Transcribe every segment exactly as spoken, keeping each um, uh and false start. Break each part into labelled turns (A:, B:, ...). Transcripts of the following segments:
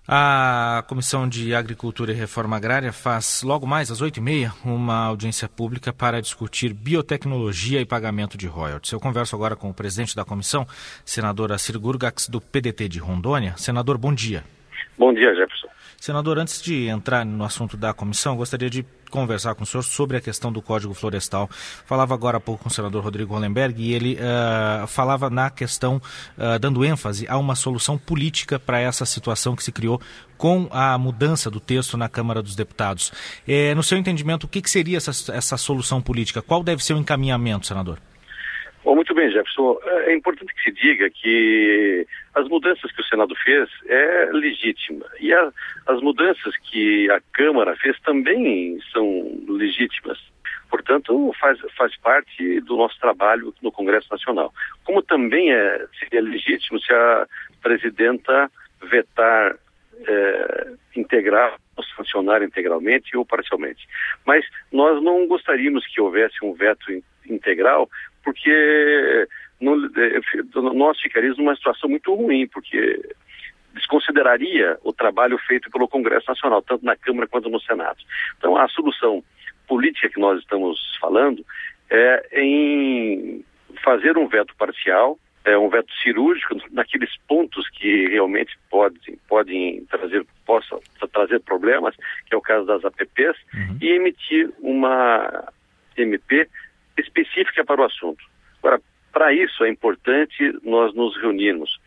A: A Comissão de Agricultura e Reforma Agrária faz logo mais às oito e meia uma audiência pública para discutir biotecnologia e pagamento de royalties. Eu converso agora com o presidente da comissão, senador Assir Gurgax, do P D T de Rondônia. Senador, bom dia.
B: Bom dia, Jefferson.
A: Senador, antes de entrar no assunto da comissão, gostaria de conversar com o senhor sobre a questão do Código Florestal. Falava agora há pouco com o senador Rodrigo Hollenberg e ele uh, falava na questão, uh, dando ênfase a uma solução política para essa situação que se criou com a mudança do texto na Câmara dos Deputados. É, no seu entendimento, o que, que seria essa, essa solução política? Qual deve ser o encaminhamento, senador?
B: Bom, muito bem, Jefferson. É importante que se diga que as mudanças que o Senado fez é legítima. E a, as mudanças que a Câmara fez também são legítimas. Portanto, faz, faz parte do nosso trabalho no Congresso Nacional. Como também é, seria legítimo se a presidenta vetar é, integral, ou sancionar integralmente ou parcialmente. Mas nós não gostaríamos que houvesse um veto integral, porque não, nós ficaríamos numa situação muito ruim, porque desconsideraria o trabalho feito pelo Congresso Nacional, tanto na Câmara quanto no Senado. Então, a solução política que nós estamos falando é em fazer um veto parcial, é um veto cirúrgico naqueles pontos que realmente podem, podem trazer, possam trazer problemas, que é o caso das A P Ps, uhum. e emitir uma M P específica para o assunto. Agora, para isso é importante nós nos reunirmos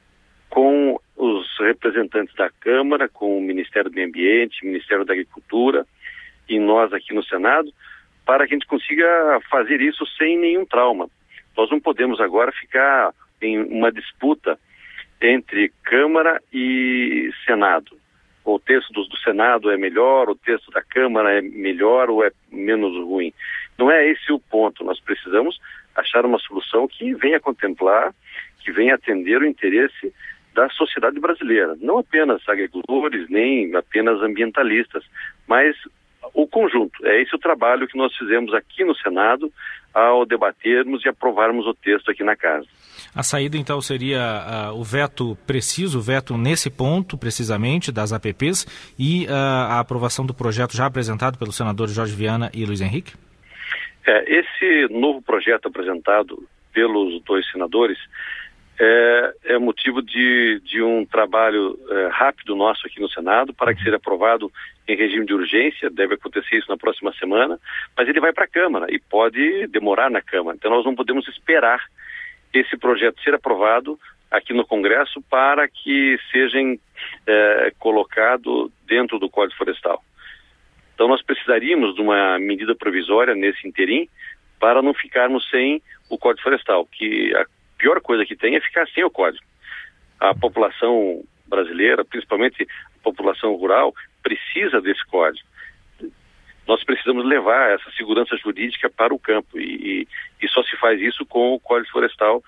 B: com os representantes da Câmara, com o Ministério do Meio Ambiente, Ministério da Agricultura e nós aqui no Senado, para que a gente consiga fazer isso sem nenhum trauma. Nós não podemos agora ficar em uma disputa entre Câmara e Senado. O texto do, do Senado é melhor, o texto da Câmara é melhor ou é menos ruim. Não é esse o ponto. Nós precisamos achar uma solução que venha contemplar, que venha atender o interesse da sociedade brasileira. Não apenas agricultores, nem apenas ambientalistas, mas o conjunto. É esse o trabalho que nós fizemos aqui no Senado ao debatermos e aprovarmos o texto aqui na Casa.
A: A saída, então, seria uh, o veto preciso, o veto nesse ponto, precisamente, das A P Ps e uh, a aprovação do projeto já apresentado pelos senadores Jorge Viana e Luiz Henrique?
B: É, esse novo projeto apresentado pelos dois senadores é, é motivo de, de um trabalho é, rápido nosso aqui no Senado para que seja aprovado em regime de urgência. Deve acontecer isso na próxima semana, mas ele vai para a Câmara e pode demorar na Câmara. Então nós não podemos esperar esse projeto ser aprovado aqui no Congresso para que seja é, colocado dentro do Código Florestal. Então nós precisaríamos de uma medida provisória nesse interim para não ficarmos sem o Código Florestal, que a pior coisa que tem é ficar sem o Código. A população brasileira, principalmente a população rural, precisa desse Código. Nós precisamos levar essa segurança jurídica para o campo e, e, e só se faz isso com o Código Florestal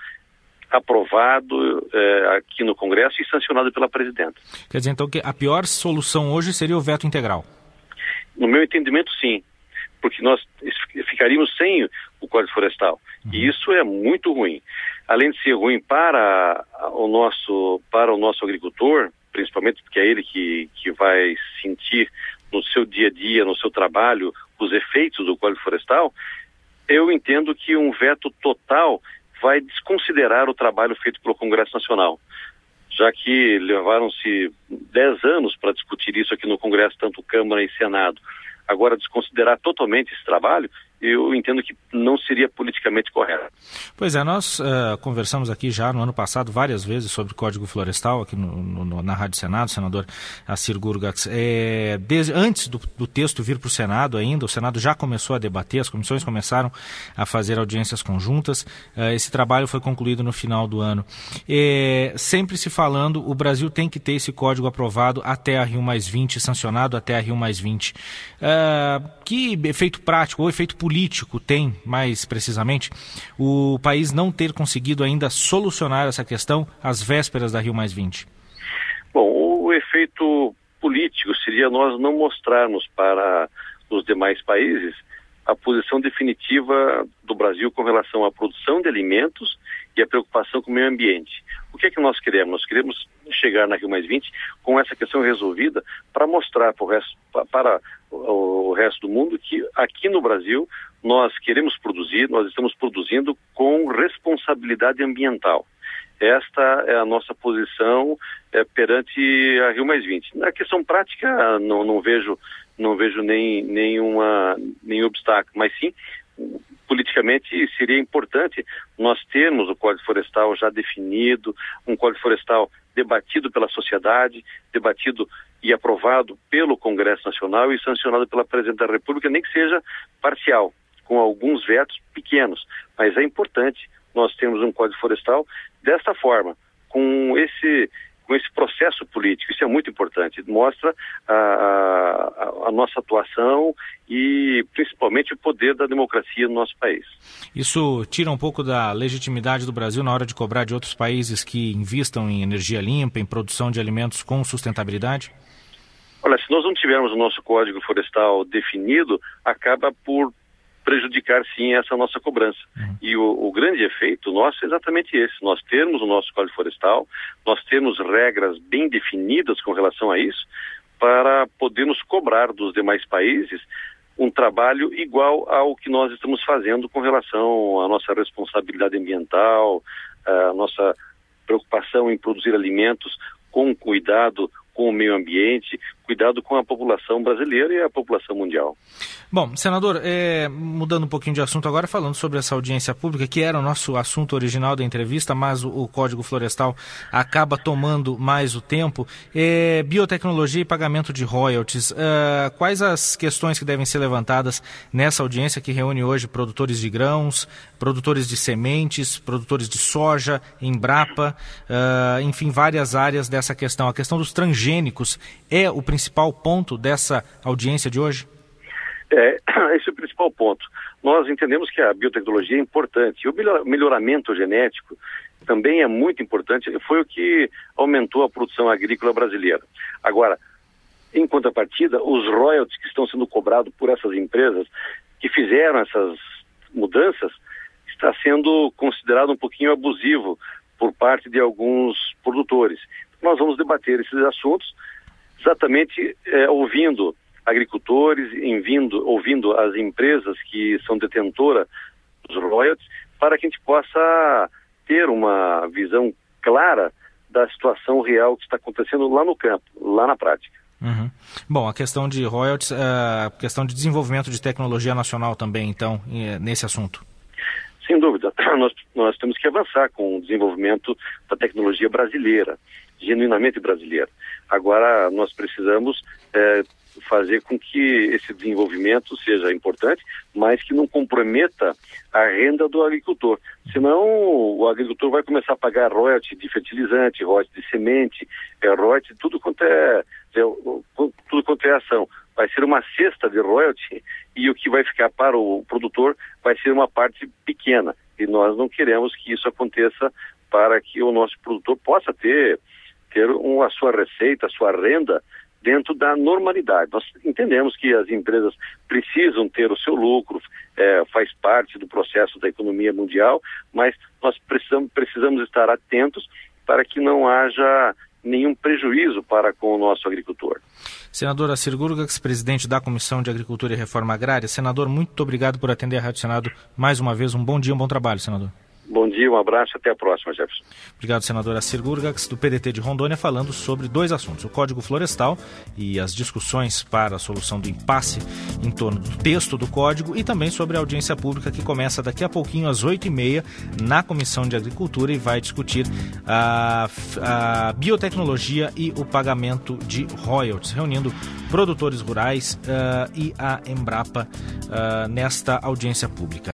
B: aprovado é, aqui no Congresso e sancionado pela presidenta.
A: Quer dizer, então, que a pior solução hoje seria o veto integral?
B: No meu entendimento, sim, porque nós ficaríamos sem o Código Florestal. Uhum. E isso é muito ruim. Além de ser ruim para o nosso, para o nosso agricultor, principalmente porque é ele que, que vai sentir no seu dia a dia, no seu trabalho, os efeitos do Código Florestal, eu entendo que um veto total vai desconsiderar o trabalho feito pelo Congresso Nacional, já que levaram-se dez anos para discutir isso aqui no Congresso, tanto Câmara e Senado. Agora, desconsiderar totalmente esse trabalho, eu entendo que não seria politicamente correto.
A: Pois é, nós uh, conversamos aqui já no ano passado várias vezes sobre o Código Florestal, aqui no, no, na Rádio Senado, senador Assir Gurgax. É, desde, antes do, do texto vir para o Senado ainda, o Senado já começou a debater, as comissões começaram a fazer audiências conjuntas, uh, esse trabalho foi concluído no final do ano. É, sempre se falando, o Brasil tem que ter esse código aprovado até a Rio mais vinte, sancionado até a Rio mais vinte. Uh, que efeito prático ou efeito político político tem, mais precisamente, o país não ter conseguido ainda solucionar essa questão às vésperas da Rio mais vinte?
B: Bom, o efeito político seria nós não mostrarmos para os demais países a posição definitiva do Brasil com relação à produção de alimentos e a preocupação com o meio ambiente. O que é que nós queremos? Nós queremos chegar na Rio mais vinte com essa questão resolvida para mostrar para o resto, para o resto do mundo que aqui no Brasil nós queremos produzir, nós estamos produzindo com responsabilidade ambiental. Esta é a nossa posição é, perante a Rio mais vinte. Na questão prática, não, não vejo, não vejo nem, nenhuma, nenhum obstáculo, mas sim, politicamente seria importante nós termos o Código Florestal já definido, um Código Florestal debatido pela sociedade, debatido e aprovado pelo Congresso Nacional e sancionado pela Presidente da República, nem que seja parcial, com alguns vetos pequenos, mas é importante nós termos um Código Florestal desta forma, com esse, com esse processo político. Isso é muito importante, mostra a, a, a nossa atuação e principalmente o poder da democracia no nosso país.
A: Isso tira um pouco da legitimidade do Brasil na hora de cobrar de outros países que investam em energia limpa, em produção de alimentos com sustentabilidade?
B: Olha, se nós não tivermos o nosso Código Florestal definido, acaba por prejudicar sim essa nossa cobrança. Uhum. E o, o grande efeito nosso é exatamente esse, nós termos o nosso Código Florestal, nós temos regras bem definidas com relação a isso, para podermos cobrar dos demais países um trabalho igual ao que nós estamos fazendo com relação à nossa responsabilidade ambiental, a nossa preocupação em produzir alimentos com cuidado com o meio ambiente, cuidado com a população brasileira e a população mundial.
A: Bom, senador, é, mudando um pouquinho de assunto agora, falando sobre essa audiência pública, que era o nosso assunto original da entrevista, mas o, o Código Florestal acaba tomando mais o tempo. É, biotecnologia e pagamento de royalties. É, quais as questões que devem ser levantadas nessa audiência que reúne hoje produtores de grãos, produtores de sementes, produtores de soja, Embrapa, é, enfim, várias áreas dessa questão. A questão dos transgênicos é o principal ponto dessa audiência de hoje?
B: É, esse é o principal ponto. Nós entendemos que a biotecnologia é importante. E o melhoramento genético também é muito importante. Foi o que aumentou a produção agrícola brasileira. Agora, em contrapartida, os royalties que estão sendo cobrados por essas empresas que fizeram essas mudanças está sendo considerado um pouquinho abusivo por parte de alguns produtores. Nós vamos debater esses assuntos exatamente é, ouvindo agricultores, envindo, ouvindo as empresas que são detentoras dos royalties, para que a gente possa ter uma visão clara da situação real que está acontecendo lá no campo, lá na prática.
A: Uhum. Bom, a questão de royalties, a questão de desenvolvimento de tecnologia nacional também, então, nesse assunto.
B: Sem dúvida, nós, nós temos que avançar com o desenvolvimento da tecnologia brasileira, genuinamente brasileira. Agora, nós precisamos é, fazer com que esse desenvolvimento seja importante, mas que não comprometa a renda do agricultor. Senão, o agricultor vai começar a pagar royalties de fertilizante, royalties de semente, é, royalties, tudo quanto é, é, tudo quanto é ação. Vai ser uma cesta de royalties e o que vai ficar para o produtor vai ser uma parte pequena. E nós não queremos que isso aconteça para que o nosso produtor possa ter, ter um, a sua receita, a sua renda dentro da normalidade. Nós entendemos que as empresas precisam ter o seu lucro, é, faz parte do processo da economia mundial, mas nós precisamos, precisamos estar atentos para que não haja nenhum prejuízo para com o nosso agricultor.
A: Senador Assir Gurgax, presidente da Comissão de Agricultura e Reforma Agrária. Senador, muito obrigado por atender a Rádio Senado mais uma vez. Um bom dia, um bom trabalho, senador.
B: Bom dia, um abraço, até a próxima, Jefferson.
A: Obrigado, senador Assir Gurgax, do P D T de Rondônia, falando sobre dois assuntos, o Código Florestal e as discussões para a solução do impasse em torno do texto do Código e também sobre a audiência pública que começa daqui a pouquinho, às oito e meia, na Comissão de Agricultura e vai discutir a, a biotecnologia e o pagamento de royalties, reunindo produtores rurais uh, e a Embrapa uh, nesta audiência pública.